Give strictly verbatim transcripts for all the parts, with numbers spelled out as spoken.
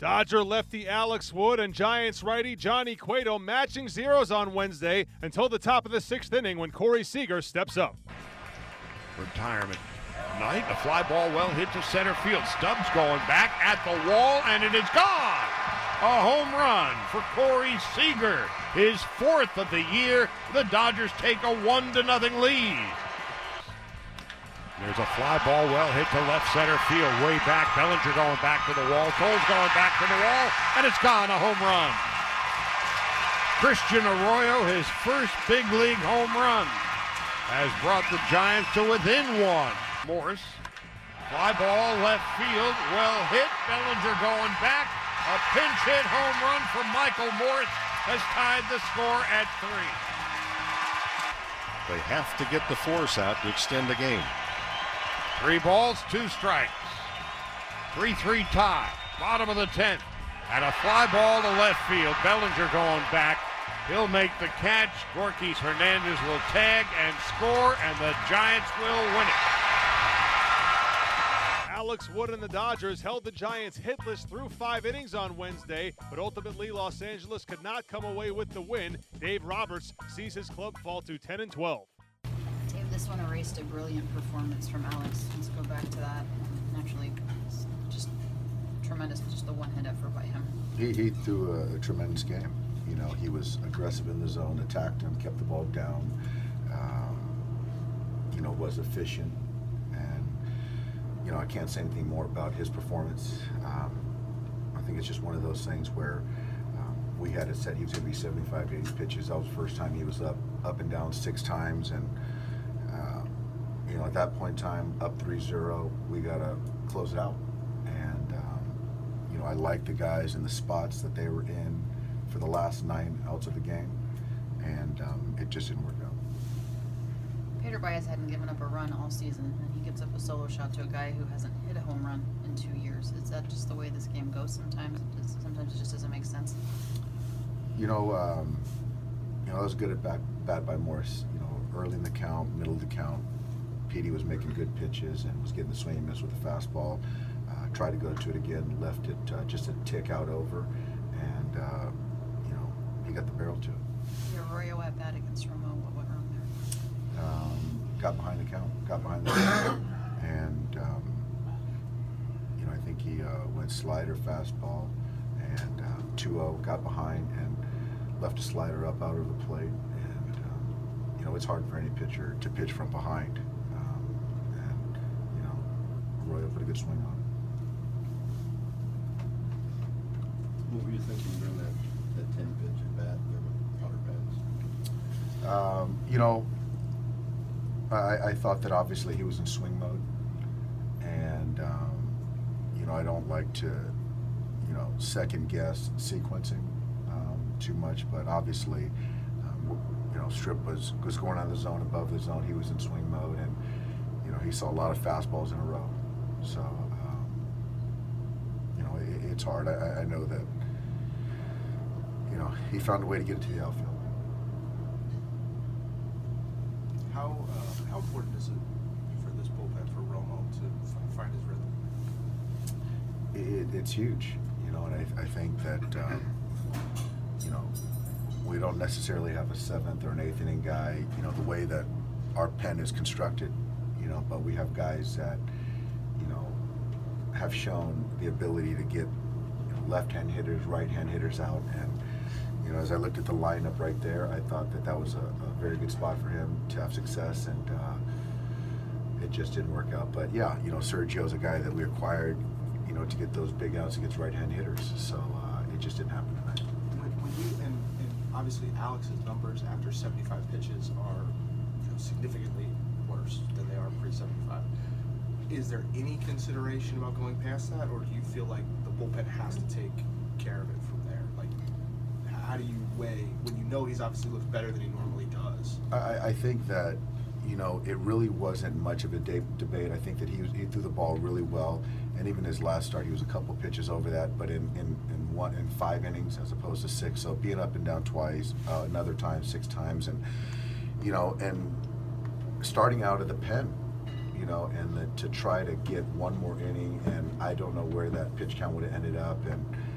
Dodger lefty Alex Wood and Giants righty Johnny Cueto matching zeros on Wednesday until the top of the sixth inning when Corey Seager steps up. Retirement night, a fly ball well hit to center field. Stubbs going back at the wall, and it is gone. A home run for Corey Seager, his fourth of the year. The Dodgers take a one to nothing lead. There's a fly ball well hit to left center field, way back. Bellinger going back to the wall. Cole's going back to the wall, and it's gone, a home run. Christian Arroyo, his first big league home run, has brought the Giants to within one. Morris, fly ball left field, well hit. Bellinger going back. A pinch hit home run from Michael Morris has tied the score at three. They have to get the force out to extend the game. Three balls, two strikes. three three tie, bottom of the tenth. And a fly ball to left field. Bellinger going back. He'll make the catch. Gorkys Hernandez will tag and score, and the Giants will win it. Alex Wood and the Dodgers held the Giants hitless through five innings on Wednesday, but ultimately Los Angeles could not come away with the win. Dave Roberts sees his club fall to ten and twelve. Dave, this one erased a brilliant performance from Alex. Let's go back to that. Naturally, just tremendous, just the one-hit effort by him. He, he threw a, a tremendous game. You know, he was aggressive in the zone, attacked him, kept the ball down, um, you know, was efficient. And, you know, I can't say anything more about his performance. Um, I think it's just one of those things where um, we had it set he was going to be seventy-five to eighty pitches. That was the first time he was up, up and down six times. And, uh, you know, at that point in time, up three zero, we got to close it out. And, um, you know, I like the guys in the spots that they were in for the last nine outs of the game, and um, it just didn't work out. Pedro Baez hadn't given up a run all season, and he gives up a solo shot to a guy who hasn't hit a home run in two years. Is that just the way this game goes sometimes? Does, sometimes it just doesn't make sense. You know, um, you know, I was good at bat, bat by Morris. You know, early in the count, middle of the count, Petey was making good pitches and was getting the swing and miss with the fastball. Uh, tried to go to it again, left it uh, just a tick out over, and uh, he got the barrel to it. The Arroyo at bat against Romo, what went wrong there? Um, got behind the count, got behind the count, and um, you know, I think he uh, went slider, fastball, and uh, two oh, got behind and left a slider up out of the plate. And um, you know, it's hard for any pitcher to pitch from behind. Um, and you know, Arroyo put a good swing on it. What were you thinking during that? That ten pitch at bat there with Hunter Pence? Um, you know, I, I thought that obviously he was in swing mode, and um, you know, I don't like to, you know, second guess sequencing um, too much, but obviously, um, you know, Strip was was going on the zone above the zone. He was in swing mode, and you know, he saw a lot of fastballs in a row. So, um, you know, it, it's hard. I, I know that. You know, he found a way to get it to the outfield. How uh, how important is it for this bullpen for Romo to find his rhythm? It, it's huge, you know, and I, I think that um, you know, we don't necessarily have a seventh or an eighth inning guy. You know, the way that our pen is constructed, you know, but we have guys that you know have shown the ability to get you know, left-hand hitters, right-hand hitters out. And you know, as I looked at the lineup right there, I thought that that was a, a very good spot for him to have success, and uh, it just didn't work out. But yeah, you know, Sergio's a guy that we acquired, you know, to get those big outs against right-hand hitters. So uh, it just didn't happen tonight. When, when you and, and obviously Alex's numbers after seventy-five pitches are you know, significantly worse than they are pre-seventy-five. Is there any consideration about going past that, or do you feel like the bullpen has to take care of it from there? Like, how do you weigh when you know he's obviously looks better than he normally does? I, I think that, you know, it really wasn't much of a de debate. I think that he was, he threw the ball really well, and even his last start, he was a couple pitches over that. But in in, in one in five innings as opposed to six, so being up and down twice, uh, another time, six times, and you know, and starting out of the pen, you know, and the, to try to get one more inning, and I don't know where that pitch count would have ended up, and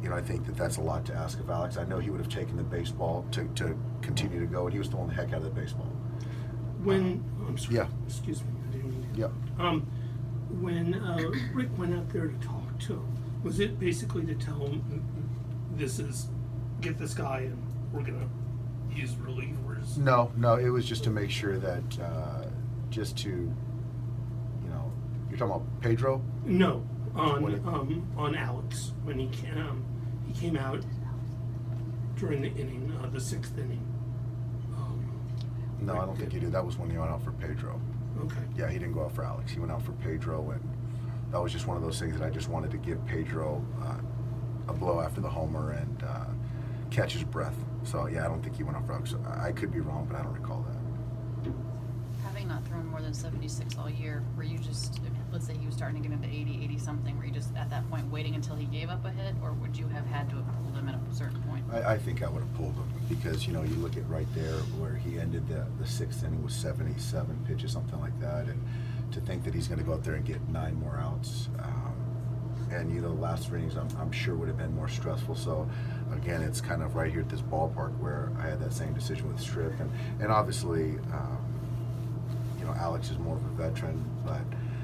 you know, I think that that's a lot to ask of Alex. I know he would have taken the baseball to, to continue to go, and he was throwing the heck out of the baseball. When I'm sorry, yeah. excuse me, I didn't mean to. Yeah. Um, when uh, Rick went out there to talk to him, was it basically to tell him this is get this guy and we're gonna use relievers? No, no, it was just to make sure that uh, just to, you know, you're talking about Pedro? No, on What it- um, on Alex when he came um, he came out during the inning, uh, the sixth inning. Um, No, I don't think he did. That was when he went out for Pedro. okay. Yeah, he didn't go out for Alex. He went out for Pedro, and that was just one of those things that I just wanted to give Pedro uh, a blow after the homer and uh, catch his breath. So, yeah, I don't think he went out for Alex. I I could be wrong, but I don't recall that. Having not thrown more than seventy-six all year, were you just, let's say he was starting to get into eighty, eighty something, were you just at that point waiting until he gave up a hit, or would you have had to have pulled him at a certain point? I, I think I would have pulled him because, you know, you look at right there where he ended the, the sixth inning with seventy-seven pitches, something like that, and to think that he's going to go out there and get nine more outs, um, and, you know, the last three innings I'm, I'm sure would have been more stressful. So, again, it's kind of right here at this ballpark where I had that same decision with Strip, and, and obviously, um, you know, Alex is more of a veteran, but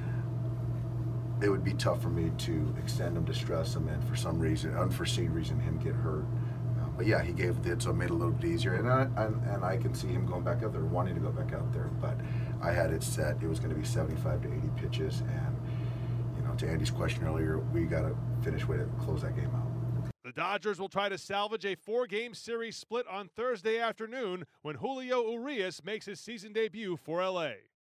it would be tough for me to extend him to stress him and for some reason, unforeseen reason, him get hurt. Uh, but yeah, he gave it, so it made it a little bit easier. And I, and, and I can see him going back out there, wanting to go back out there. But I had it set, it was going to be seventy-five to eighty pitches. And, you know, to Andy's question earlier, we got to finish way to close that game out. The Dodgers will try to salvage a four-game series split on Thursday afternoon when Julio Urias makes his season debut for L A.